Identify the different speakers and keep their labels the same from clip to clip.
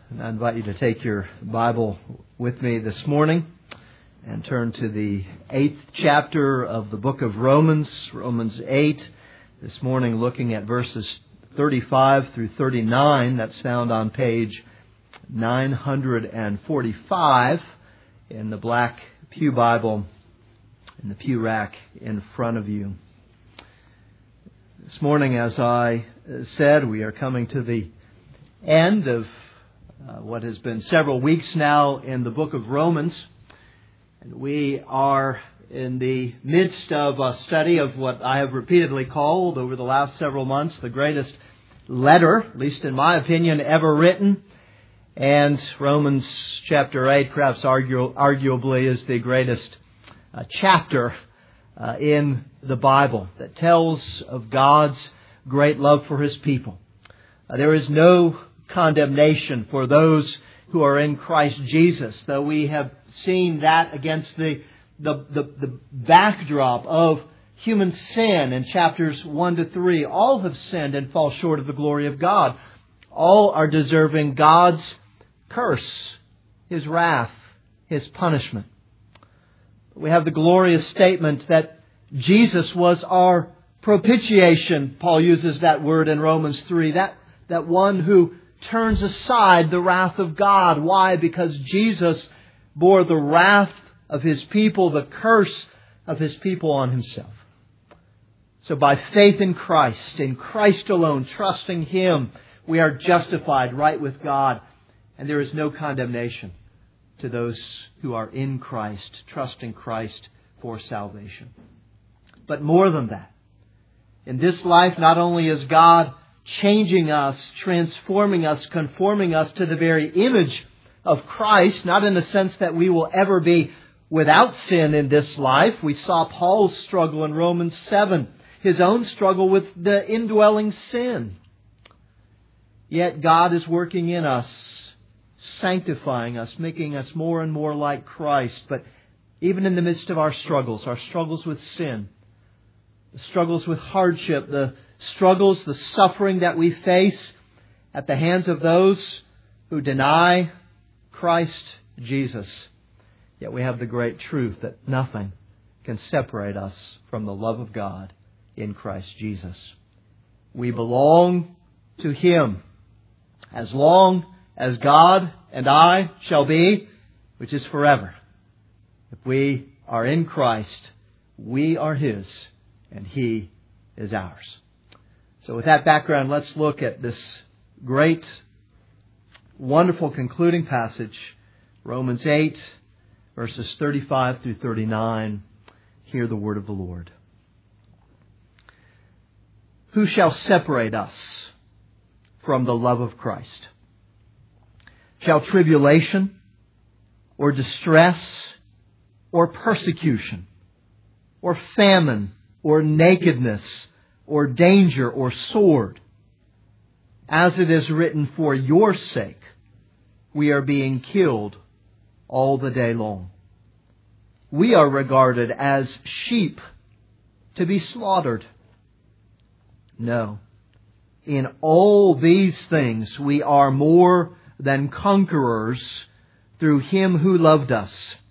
Speaker 1: And I invite you to take your Bible with me this morning and turn to the 8th chapter of the book of Romans, Romans 8. This morning looking at verses 35 through 39. That's found on page 945 in the black pew Bible in the pew rack in front of you. This morning, as I said, we are coming to the end of what has been several weeks now in the book of Romans. And we are in the midst of a study of what I have repeatedly called over the last several months the greatest letter, at least in my opinion, ever written. And Romans chapter 8 perhaps arguably is the greatest chapter in the Bible that tells of God's great love for His people. There is no condemnation for those who are in Christ Jesus, though we have seen that against the backdrop of human sin in chapters 1 to 3. All have sinned and fall short of the glory of God. All are deserving God's curse, His wrath, His punishment. We have the glorious statement that Jesus was our propitiation. Paul uses that word in Romans 3. That one who turns aside the wrath of God. Why? Because Jesus bore the wrath of His people, the curse of His people on Himself. So by faith in Christ alone, trusting Him, we are justified right with God. And there is no condemnation to those who are in Christ, trusting Christ for salvation. But more than that, in this life, not only is God changing us, transforming us, conforming us to the very image of Christ, not in the sense that we will ever be without sin in this life. We saw Paul's struggle in Romans 7, his own struggle with the indwelling sin. Yet God is working in us, sanctifying us, making us more and more like Christ. But even in the midst of our struggles with sin, the struggles with hardship, the struggles, the suffering that we face at the hands of those who deny Christ Jesus, yet we have the great truth that nothing can separate us from the love of God in Christ Jesus. We belong to Him as long as God and I shall be, which is forever. If we are in Christ, we are His and He is ours. So with that background, let's look at this great, wonderful concluding passage, Romans 8, verses 35 through 39. Hear the word of the Lord. Who shall separate us from the love of Christ? Shall tribulation, or distress, or persecution, or famine, or nakedness, or danger, or sword? As it is written, for your sake we are being killed all the day long. We are regarded as sheep to be slaughtered. No. In all these things we are more than conquerors through Him who loved us.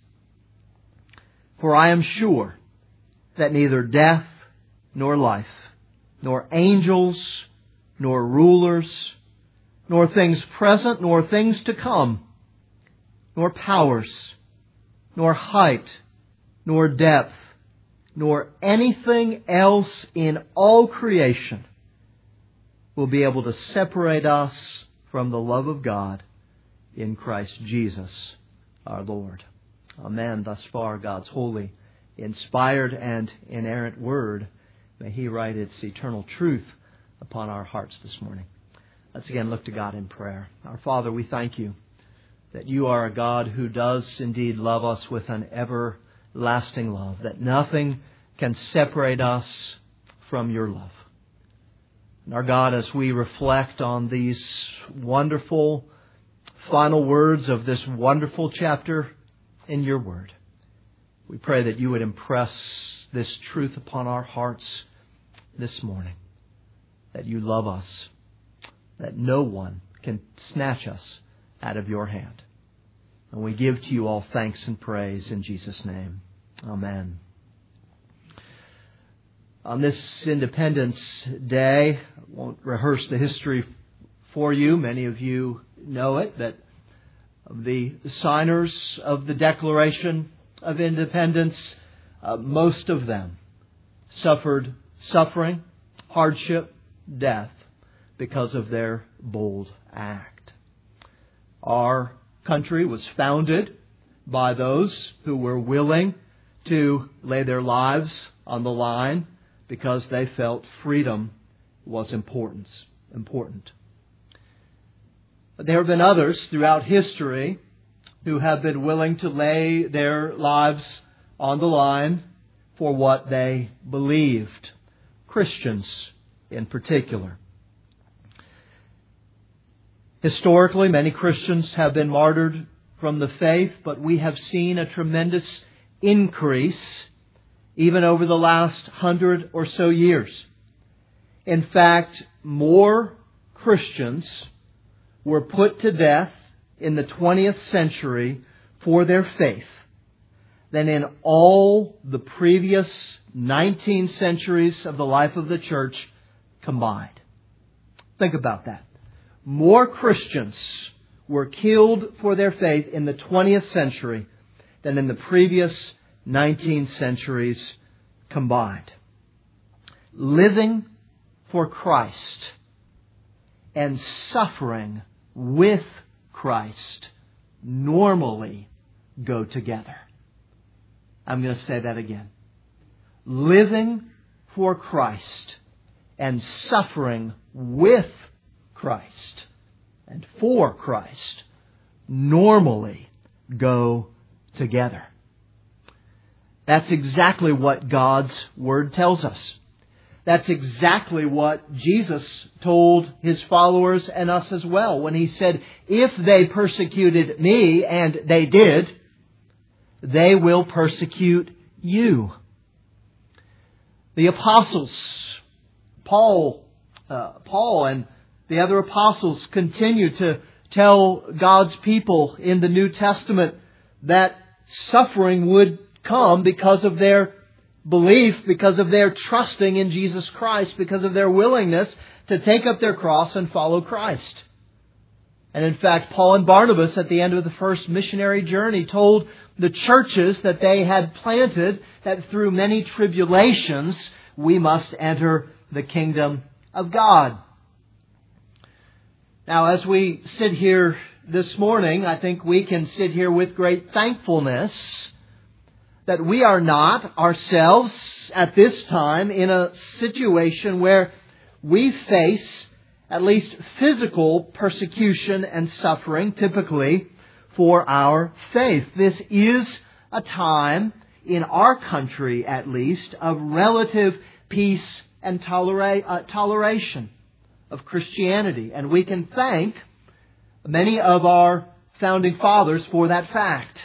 Speaker 1: For I am sure that neither death nor life, nor angels, nor rulers, nor things present, nor things to come, nor powers, nor height, nor depth, nor anything else in all creation will be able to separate us from the love of God in Christ Jesus our Lord. Amen. Thus far, God's holy, inspired, and inerrant Word. May He write its eternal truth upon our hearts this morning. Let's again look to God in prayer. Our Father, we thank You that You are a God who does indeed love us with an everlasting love, that nothing can separate us from Your love. And our God, as we reflect on these wonderful final words of this wonderful chapter in Your Word, we pray that You would impress this truth upon our hearts this morning, that You love us, that no one can snatch us out of your hand. And we give to you all thanks and praise in Jesus' name. Amen. On this Independence Day, I won't rehearse the history for you. Many of you know it, that of the signers of the Declaration of Independence, most of them suffered suffering, hardship, death because of their bold act. Our country was founded by those who were willing to lay their lives on the line because they felt freedom was important. But there have been others throughout history who have been willing to lay their lives on the line for what they believed. Christians in particular. Historically, many Christians have been martyred from the faith, but we have seen a tremendous increase even over the last 100 or so years. In fact, more Christians were put to death in the 20th century for their faith than in all the previous 19 centuries of the life of the church combined. Think about that. More Christians were killed for their faith in the 20th century than in the previous 19 centuries combined. Living for Christ and suffering with Christ normally go together. I'm going to say that again. Living for Christ and suffering with Christ and for Christ normally go together. That's exactly what God's Word tells us. That's exactly what Jesus told His followers and us as well when He said, if they persecuted me, and they did, they will persecute you. The apostles, Paul and the other apostles continue to tell God's people in the New Testament that suffering would come because of their belief, because of their trusting in Jesus Christ, because of their willingness to take up their cross and follow Christ. And in fact, Paul and Barnabas at the end of the first missionary journey told the churches that they had planted that through many tribulations we must enter the kingdom of God. Now, as we sit here this morning, I think we can sit here with great thankfulness that we are not ourselves at this time in a situation where we face at least physical persecution and suffering, typically, for our faith. This is a time, in our country at least, of relative peace and toleration of Christianity. And we can thank many of our founding fathers for that fact.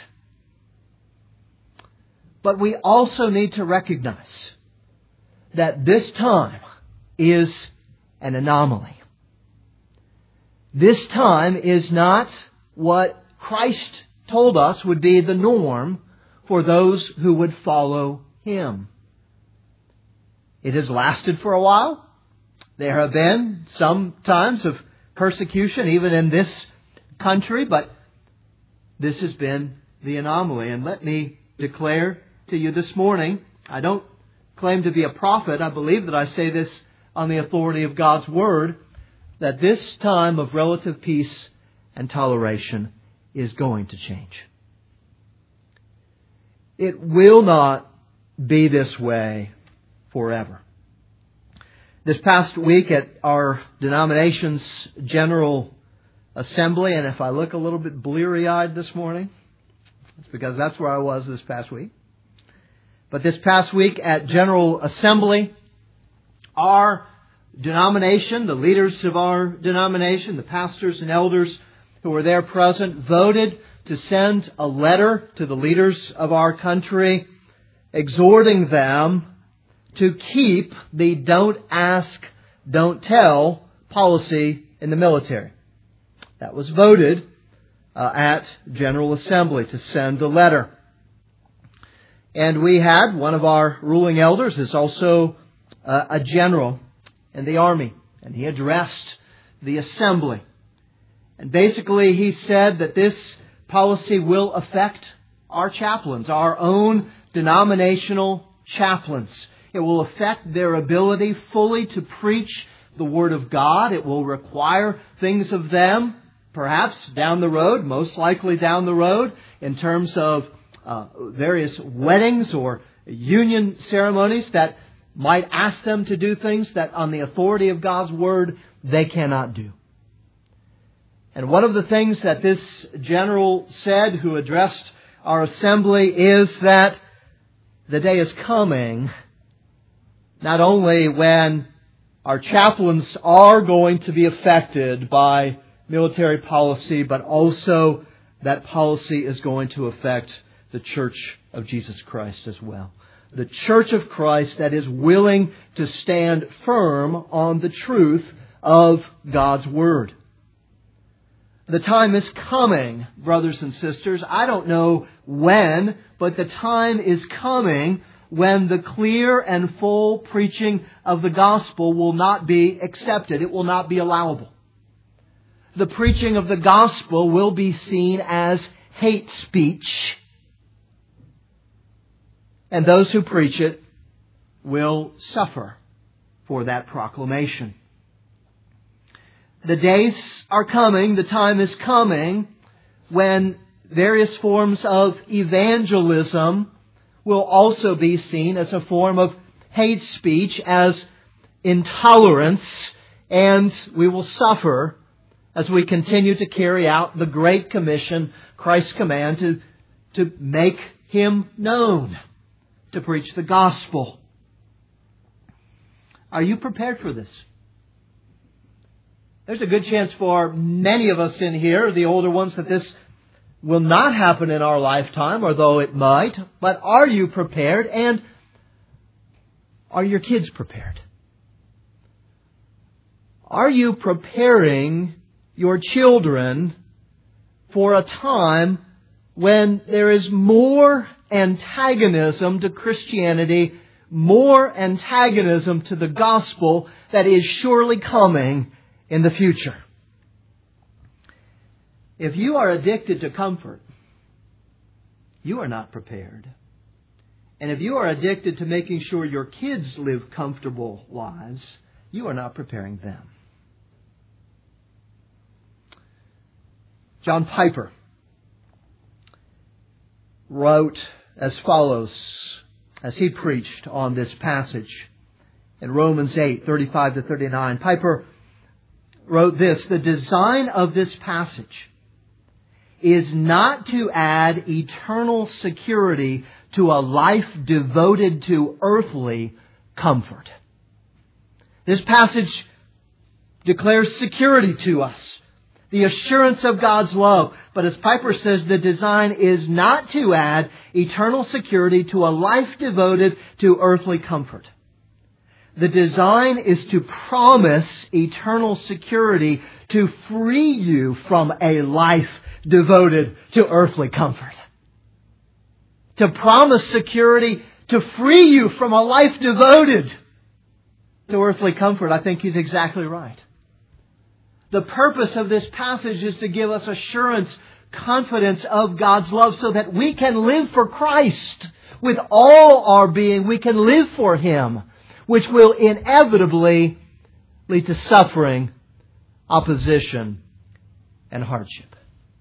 Speaker 1: But we also need to recognize that this time is an anomaly. This time is not what Christ told us would be the norm for those who would follow Him. It has lasted for a while. There have been some times of persecution even in this country, but this has been the anomaly. And let me declare to you this morning, I don't claim to be a prophet. I believe that I say this on the authority of God's Word, that this time of relative peace and toleration is going to change. It will not be this way forever. This past week at our denomination's General Assembly, and if I look a little bit bleary-eyed this morning, it's because that's where I was this past week. But this past week at General Assembly, our denomination, the leaders of our denomination, the pastors and elders who were there present, voted to send a letter to the leaders of our country exhorting them to keep the don't ask, don't tell policy in the military. That was voted at General Assembly to send the letter. And we had one of our ruling elders is also a general in the army, and he addressed the assembly. And basically he said that this policy will affect our chaplains, our own denominational chaplains. It will affect their ability fully to preach the Word of God. It will require things of them, perhaps down the road, most likely down the road, in terms of various weddings or union ceremonies that might ask them to do things that on the authority of God's Word they cannot do. And one of the things that this general said who addressed our assembly is that the day is coming not only when our chaplains are going to be affected by military policy, but also that policy is going to affect the Church of Jesus Christ as well. The Church of Christ that is willing to stand firm on the truth of God's Word. The time is coming, brothers and sisters. I don't know when, but the time is coming when the clear and full preaching of the gospel will not be accepted. It will not be allowable. The preaching of the gospel will be seen as hate speech. And those who preach it will suffer for that proclamation. The days are coming, the time is coming, when various forms of evangelism will also be seen as a form of hate speech, as intolerance, and we will suffer as we continue to carry out the Great Commission, Christ's command to make Him known, to preach the gospel. Are you prepared for this? There's a good chance for many of us in here, the older ones, that this will not happen in our lifetime, although it might. But are you prepared? And are your kids prepared? Are you preparing your children for a time when there is more antagonism to Christianity, more antagonism to the gospel that is surely coming in the future? If you are addicted to comfort, you are not prepared. And if you are addicted to making sure your kids live comfortable lives, you are not preparing them. John Piper wrote as follows as he preached on this passage in Romans 8:35-39. Piper wrote this: "The design of this passage is not to add eternal security to a life devoted to earthly comfort." This passage declares security to us, the assurance of God's love. But as Piper says, the design is not to add eternal security to a life devoted to earthly comfort. The design is to promise eternal security to free you from a life devoted to earthly comfort. To promise security to free you from a life devoted to earthly comfort. I think he's exactly right. The purpose of this passage is to give us assurance, confidence of God's love so that we can live for Christ with all our being. We can live for Him, which will inevitably lead to suffering, opposition, and hardship.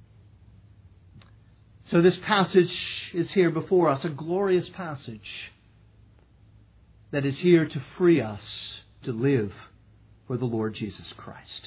Speaker 1: So this passage is here before us, a glorious passage that is here to free us to live for the Lord Jesus Christ.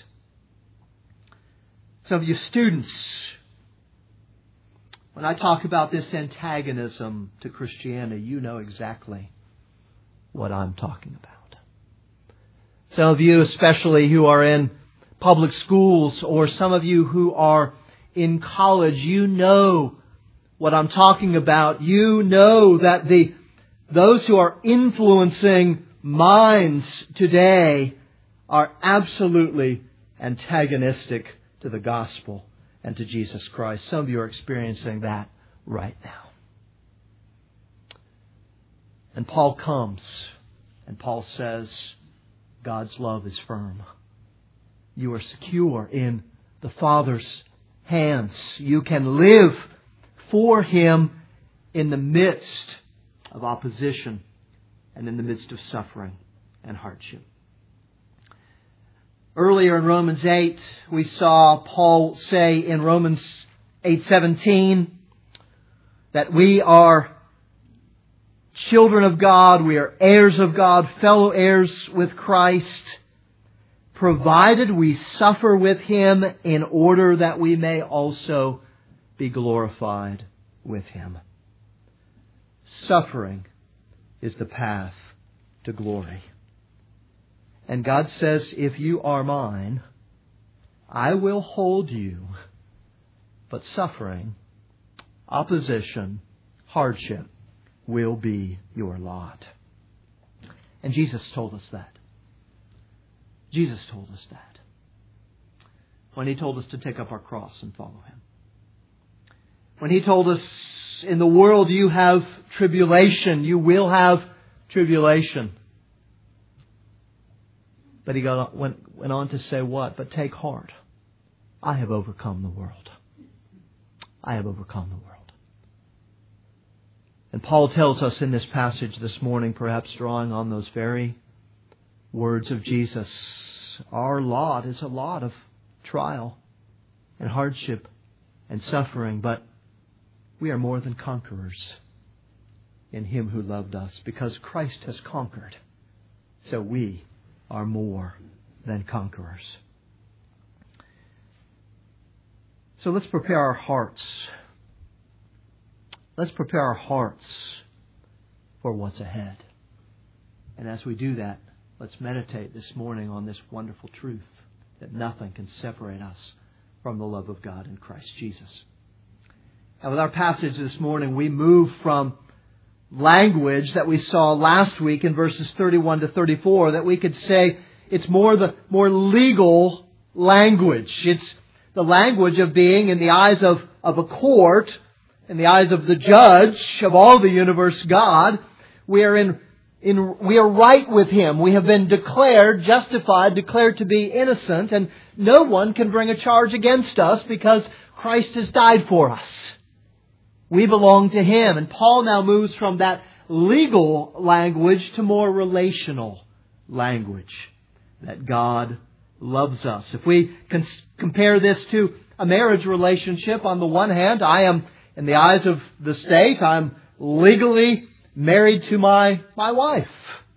Speaker 1: Some of you students, when I talk about this antagonism to Christianity, you know exactly what I'm talking about. Some of you, especially who are in public schools, or some of you who are in college, you know what I'm talking about. You know that those who are influencing minds today are absolutely antagonistic to the gospel and to Jesus Christ. Some of you are experiencing that right now. And Paul comes, and Paul says, God's love is firm. You are secure in the Father's hands. You can live for Him in the midst of opposition and in the midst of suffering and hardship. Earlier in Romans 8, we saw Paul say in Romans 8:17 that we are children of God, we are heirs of God, fellow heirs with Christ, provided we suffer with Him in order that we may also be glorified with Him. Suffering is the path to glory. And God says, if you are mine, I will hold you. But suffering, opposition, hardship will be your lot. And Jesus told us that. Jesus told us that when He told us to take up our cross and follow Him. When He told us, in the world you have tribulation, you will have tribulation. But He went on to say what? But take heart. I have overcome the world. I have overcome the world. And Paul tells us in this passage this morning, perhaps drawing on those very words of Jesus, our lot is a lot of trial and hardship and suffering, but we are more than conquerors in Him who loved us, because Christ has conquered. So we are more than conquerors. So let's prepare our hearts. Let's prepare our hearts for what's ahead. And as we do that, let's meditate this morning on this wonderful truth that nothing can separate us from the love of God in Christ Jesus. And with our passage this morning, we move from language that we saw last week in verses 31 to 34, that we could say it's more legal language. It's the language of being, in the eyes of a court, in the eyes of the judge of all the universe, God, we are right with Him. We have been declared justified, declared to be innocent, and no one can bring a charge against us because Christ has died for us. We belong to Him. And Paul now moves from that legal language to more relational language, that God loves us. If we can compare this to a marriage relationship, on the one hand, I am, in the eyes of the state, I'm legally married to my wife.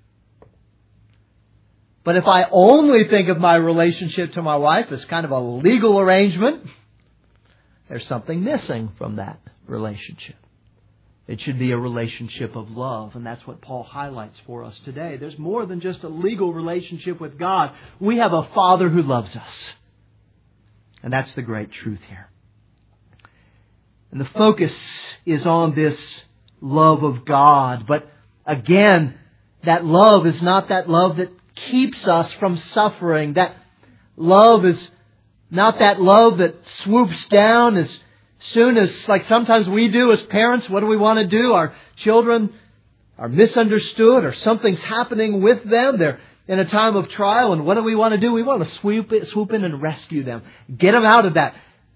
Speaker 1: But if I only think of my relationship to my wife as kind of a legal arrangement, there's something missing from that relationship. It should be a relationship of love, and that's what Paul highlights for us today. There's more than just a legal relationship with God. We have a Father who loves us. And that's the great truth here. And the focus is on this love of God. But again, that love is not that love that keeps us from suffering. That love is not that love that swoops down as soon as, like sometimes we do as parents. What do we want to do? Our children are misunderstood or something's happening with them. They're in a time of trial, and what do we want to do? We want to swoop in and rescue them. Get them out of that.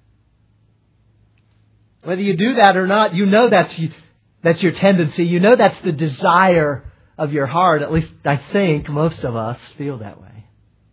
Speaker 1: Whether you do that or not, you know that's your tendency. You know that's the desire of your heart. At least I think most of us feel that way.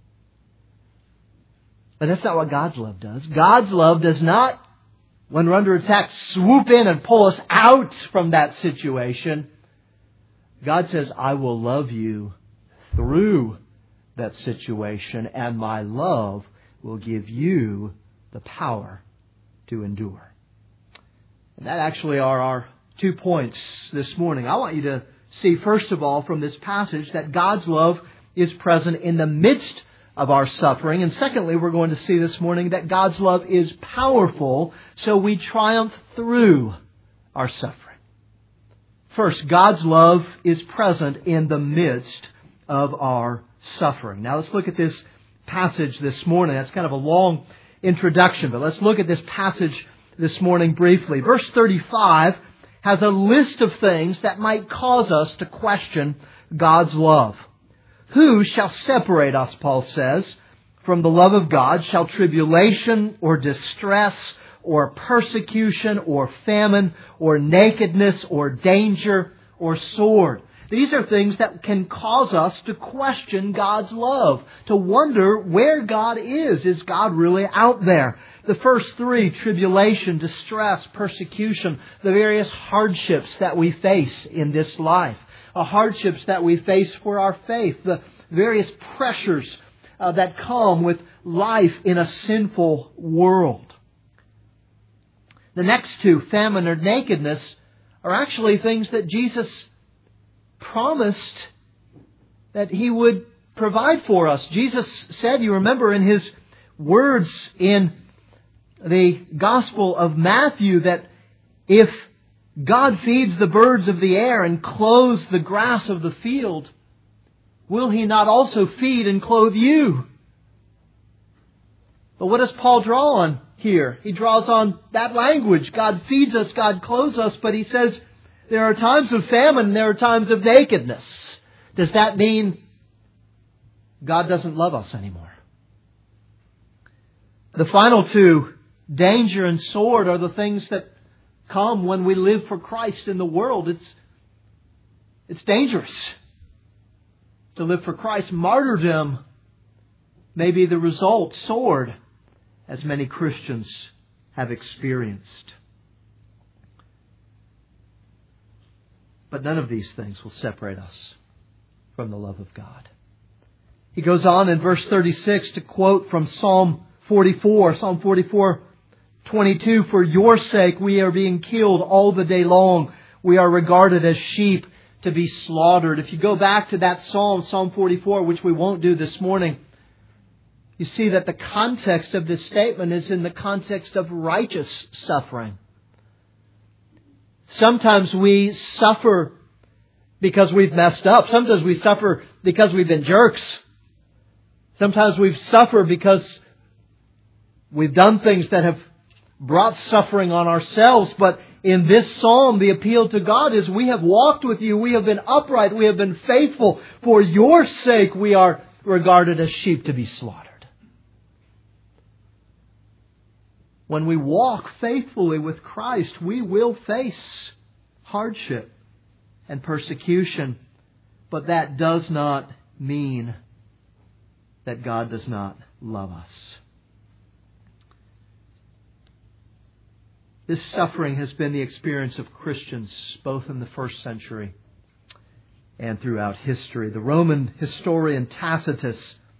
Speaker 1: But that's not what God's love does. God's love does not, when we're under attack, swoop in and pull us out from that situation. God says, I will love you through that situation, and my love will give you the power to endure. And that actually are our 2 points this morning. I want you to see, first of all, from this passage, that God's love is present in the midst of our suffering. And secondly, we're going to see this morning that God's love is powerful, so we triumph through our suffering. First, God's love is present in the midst of our suffering. Now let's look at this passage this morning. That's kind of a long introduction, but let's look at this passage this morning briefly. Verse 35 has a list of things that might cause us to question God's love. Who shall separate us, Paul says, from the love of God? Shall tribulation or distress or persecution or famine or nakedness or danger or sword? These are things that can cause us to question God's love, to wonder where God is. Is God really out there? The first three, tribulation, distress, persecution, the various hardships that we face in this life, hardships that we face for our faith, the various pressures that come with life in a sinful world. The next two, famine or nakedness, are actually things that Jesus promised that He would provide for us. Jesus said, you remember in His words in the Gospel of Matthew, that if God feeds the birds of the air and clothes the grass of the field, will He not also feed and clothe you? But what does Paul draw on here? He draws on that language. God feeds us, God clothes us, but he says there are times of famine, there are times of nakedness. Does that mean God doesn't love us anymore? The final two, danger and sword, are the things that come when we live for Christ in the world. It's dangerous to live for Christ. Martyrdom may be the result, sword, as many Christians have experienced. But none of these things will separate us from the love of God. He goes on in verse 36 to quote from Psalm 44, Psalm 44:22, for your sake we are being killed all the day long. We are regarded as sheep to be slaughtered. If you go back to that Psalm, Psalm 44, which we won't do this morning, you see that the context of this statement is in the context of righteous suffering. Sometimes we suffer because we've messed up. Sometimes we suffer because we've been jerks. Sometimes we suffer because we've done things that have brought suffering on ourselves. But in this psalm, the appeal to God is, we have walked with you. We have been upright. We have been faithful. For your sake, we are regarded as sheep to be slaughtered. When we walk faithfully with Christ, we will face hardship and persecution. But that does not mean that God does not love us. This suffering has been the experience of Christians both in the first century and throughout history. The Roman historian Tacitus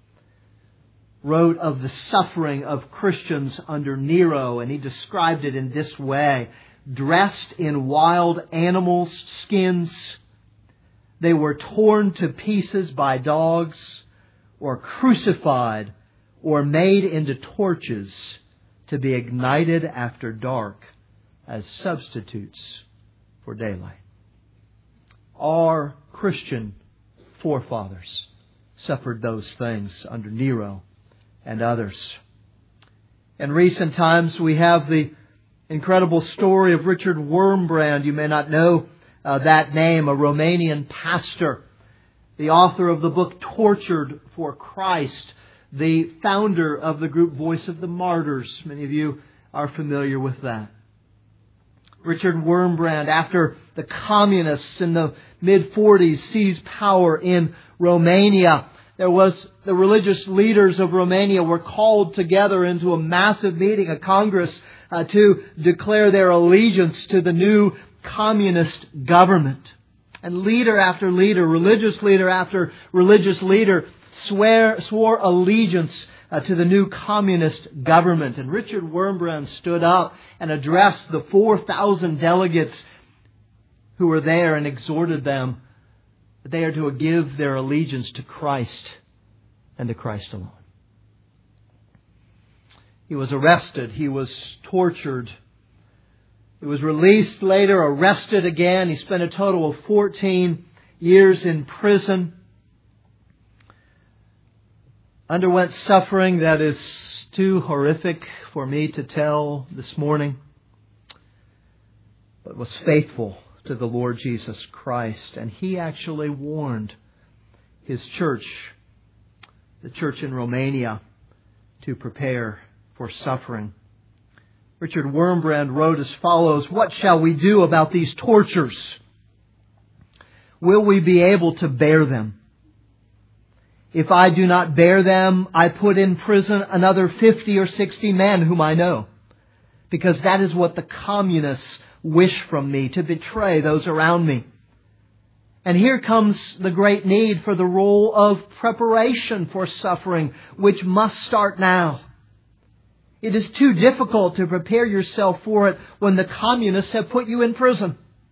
Speaker 1: wrote of the suffering of Christians under Nero, and he described it in this way. Dressed in wild animals' skins, they were torn to pieces by dogs, or crucified, or made into torches to be ignited after dark as substitutes for daylight. Our Christian forefathers suffered those things under Nero and others. In recent times, we have the incredible story of Richard Wurmbrand. You may not know that name, a Romanian pastor, the author of the book Tortured for Christ, the founder of the group Voice of the Martyrs. Many of you are familiar with that. Richard Wurmbrand, after the communists in the mid-40s seized power in Romania, the religious leaders of Romania were called together into a massive meeting, a congress, to declare their allegiance to the new communist government. And leader after leader, religious leader after religious leader swore allegiance to the new communist government. And Richard Wurmbrand stood up and addressed the 4,000 delegates who were there and exhorted them that they are to give their allegiance to Christ and to Christ alone. He was arrested. He was tortured. He was released later, arrested again. He spent a total of 14 years in prison. Underwent suffering that is too horrific for me to tell this morning, but was faithful to the Lord Jesus Christ. And he actually warned his church, the church in Romania, to prepare for suffering. Richard Wurmbrand wrote as follows, "What shall we do about these tortures? Will we be able to bear them? If I do not bear them, I put in prison another 50 or 60 men whom I know, because that is what the communists wish from me, to betray those around me." And here comes the great need for the role of preparation for suffering, which must start now. It is too difficult to prepare yourself for it when the communists have put you in prison.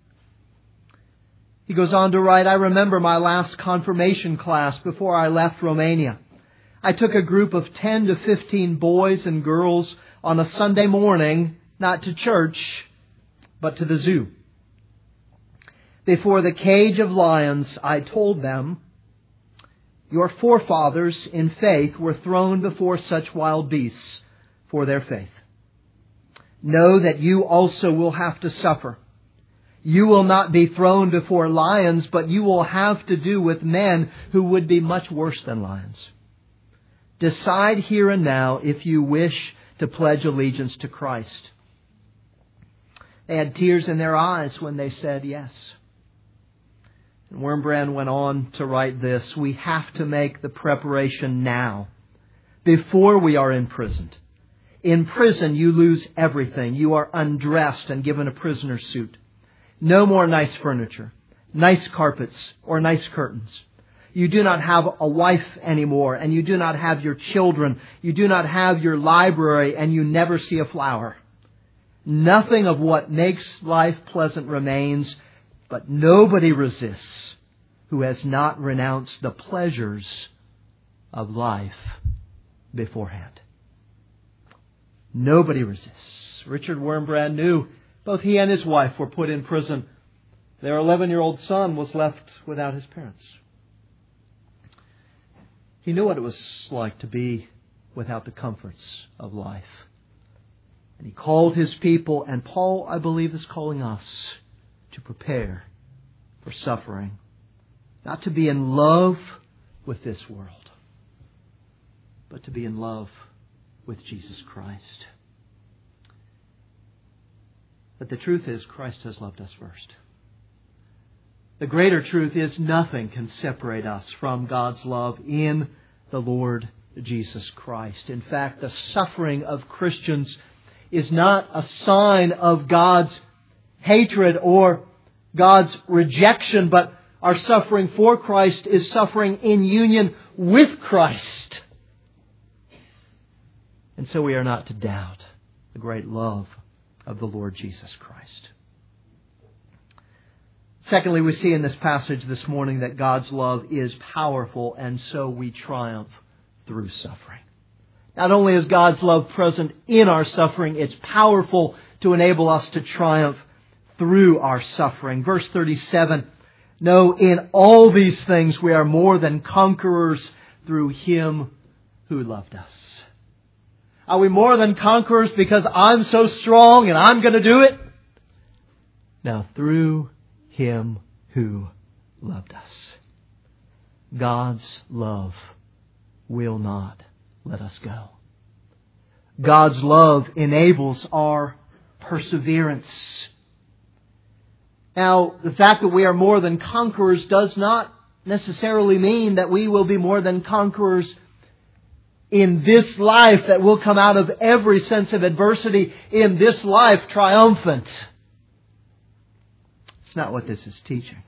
Speaker 1: He goes on to write, "I remember my last confirmation class before I left Romania. I took a group of 10 to 15 boys and girls on a Sunday morning, not to church, but to the zoo. Before the cage of lions, I told them, 'Your forefathers in faith were thrown before such wild beasts for their faith. Know that you also will have to suffer. You will not be thrown before lions, but you will have to do with men who would be much worse than lions. Decide here and now if you wish to pledge allegiance to Christ.' They had tears in their eyes when they said yes." And Wurmbrand went on to write this, "We have to make the preparation now, before we are imprisoned. In prison, you lose everything. You are undressed and given a prisoner's suit. No more nice furniture, nice carpets, or nice curtains. You do not have a wife anymore, and you do not have your children. You do not have your library, and you never see a flower. Nothing of what makes life pleasant remains, but nobody resists who has not renounced the pleasures of life beforehand." Nobody resists. Richard Wurmbrand knew both he and his wife were put in prison. Their 11-year-old son was left without his parents. He knew what it was like to be without the comforts of life. And he called his people, and Paul, I believe, is calling us to prepare for suffering. Not to be in love with this world, but to be in love with Jesus Christ. But the truth is, Christ has loved us first. The greater truth is, nothing can separate us from God's love in the Lord Jesus Christ. In fact, the suffering of Christians is not a sign of God's hatred or God's rejection, but our suffering for Christ is suffering in union with Christ. And so we are not to doubt the great love of the Lord Jesus Christ. Secondly, we see in this passage this morning that God's love is powerful, and so we triumph through suffering. Not only is God's love present in our suffering, it's powerful to enable us to triumph through our suffering. Verse 37, "No, in all these things we are more than conquerors through Him who loved us." Are we more than conquerors because I'm so strong and I'm going to do it? No, through Him who loved us. God's love will not let us go. God's love enables our perseverance. Now, the fact that we are more than conquerors does not necessarily mean that we will be more than conquerors in this life, that will come out of every sense of adversity in this life triumphant. It's not what this is teaching.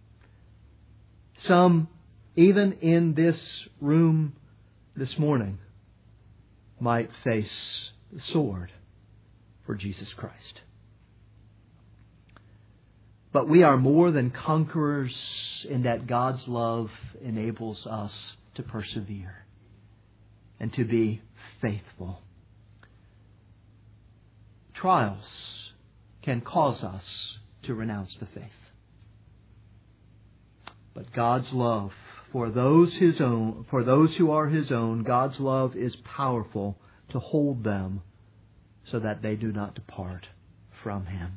Speaker 1: Some, even in this room this morning, might face the sword for Jesus Christ. But we are more than conquerors in that God's love enables us to persevere and to be faithful. Trials can cause us to renounce the faith. But God's love for those who are His own, God's love is powerful to hold them so that they do not depart from Him.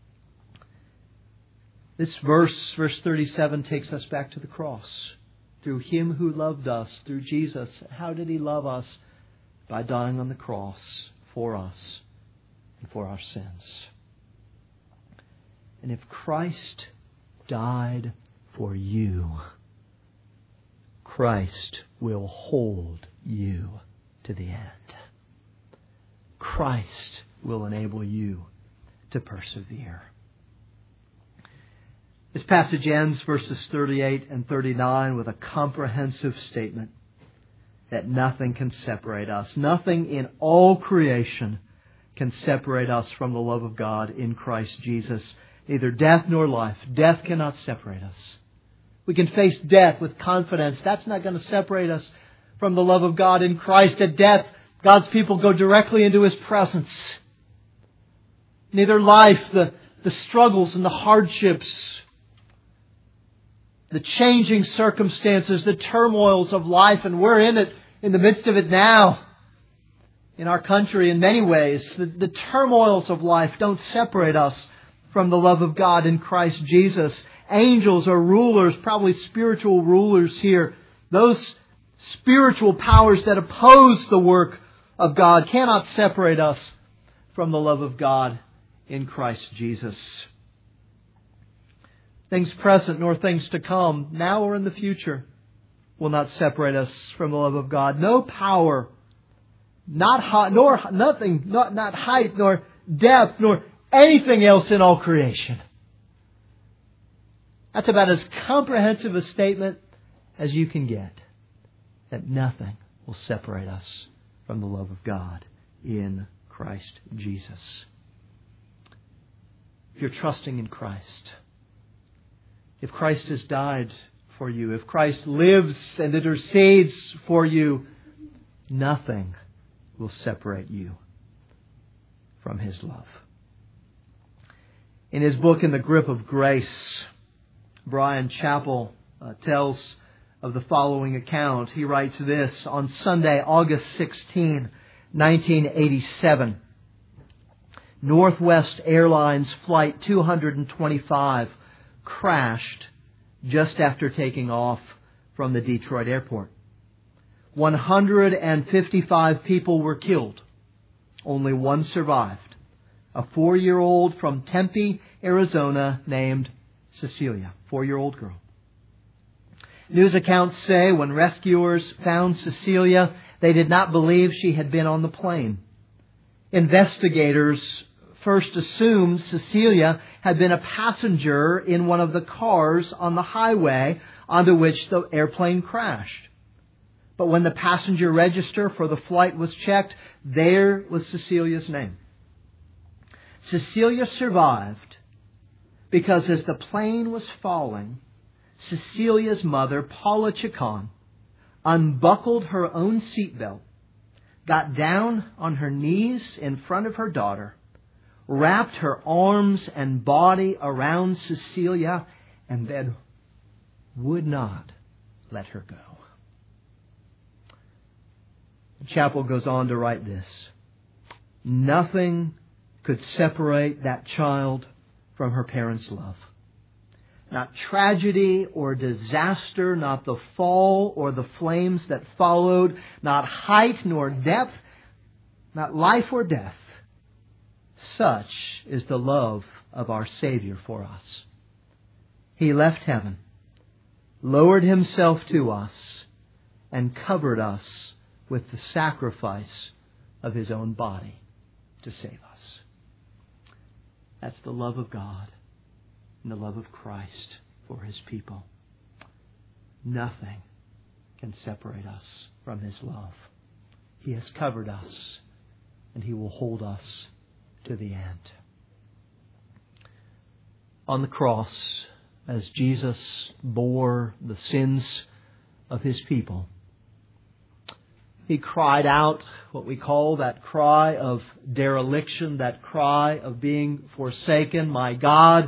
Speaker 1: This verse 37, takes us back to the cross. Through Him who loved us, through Jesus. How did He love us? By dying on the cross for us and for our sins. And if Christ died for you, Christ will hold you to the end. Christ will enable you to persevere. This passage ends verses 38 and 39 with a comprehensive statement that nothing can separate us. Nothing in all creation can separate us from the love of God in Christ Jesus. Neither death nor life. Death cannot separate us. We can face death with confidence. That's not going to separate us from the love of God in Christ. At death, God's people go directly into His presence. Neither life, the struggles and the hardships, the changing circumstances, the turmoils of life, and we're in the midst of it now in our country in many ways. The turmoils of life don't separate us from the love of God in Christ Jesus. Angels or rulers, probably spiritual rulers here, those spiritual powers that oppose the work of God cannot separate us from the love of God in Christ Jesus. Things present nor things to come, now or in the future, will not separate us from the love of God. No power, not height, nor depth, nor anything else in all creation. That's about as comprehensive a statement as you can get. That nothing will separate us from the love of God in Christ Jesus. If you're trusting in Christ, if Christ has died for you, if Christ lives and intercedes for you, nothing will separate you from His love. In his book, In the Grip of Grace, Brian Chappell tells of the following account. He writes this: on Sunday, August 16, 1987, Northwest Airlines Flight 225 crashed just after taking off from the Detroit airport. 155 people were killed. Only one survived. A 4-year-old from Tempe, Arizona, named Cecilia. 4-year-old girl. News accounts say when rescuers found Cecilia, they did not believe she had been on the plane. Investigators first assumed Cecilia had been a passenger in one of the cars on the highway onto which the airplane crashed. But when the passenger register for the flight was checked, there was Cecilia's name. Cecilia survived because as the plane was falling, Cecilia's mother, Paula Chacon, unbuckled her own seatbelt, got down on her knees in front of her daughter, wrapped her arms and body around Cecilia, and then would not let her go. Chappell goes on to write this: nothing could separate that child from her parents' love. Not tragedy or disaster, not the fall or the flames that followed, not height nor depth, not life or death. Such is the love of our Savior for us. He left heaven, lowered Himself to us, and covered us with the sacrifice of His own body to save us. That's the love of God and the love of Christ for His people. Nothing can separate us from His love. He has covered us, and He will hold us to the end. On the cross, as Jesus bore the sins of His people, He cried out what we call that cry of dereliction, that cry of being forsaken. My God,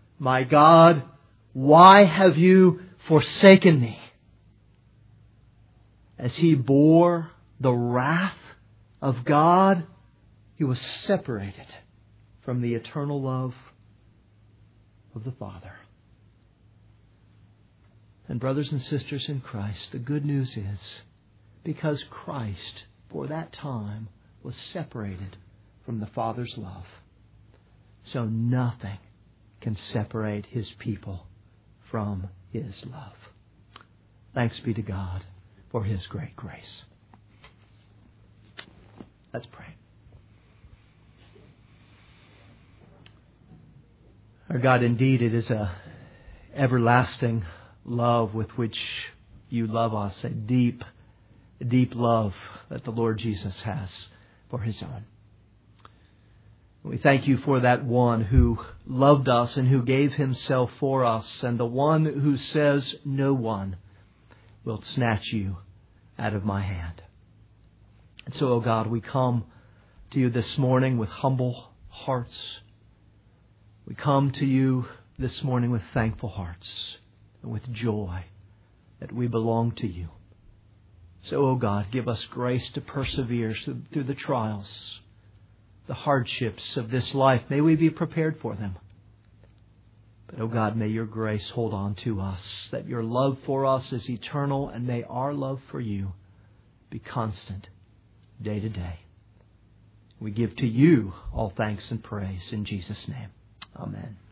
Speaker 1: why have you forsaken me? As He bore the wrath of God, He was separated from the eternal love of the Father. And brothers and sisters in Christ, the good news is, because Christ, for that time, was separated from the Father's love, so nothing can separate His people from His love. Thanks be to God for His great grace. Let's pray. Our God, indeed, it is a everlasting love with which You love us, a deep, deep love that the Lord Jesus has for His own. We thank You for that one who loved us and who gave Himself for us, and the one who says, no one will snatch You out of my hand. And so, O God, we come to You this morning with humble hearts. We come to You this morning with thankful hearts and with joy that we belong to You. So, O God, give us grace to persevere through the trials, the hardships of this life. May we be prepared for them. But, O God, may Your grace hold on to us, that Your love for us is eternal, and may our love for You be constant day to day. We give to You all thanks and praise in Jesus' name. Amen.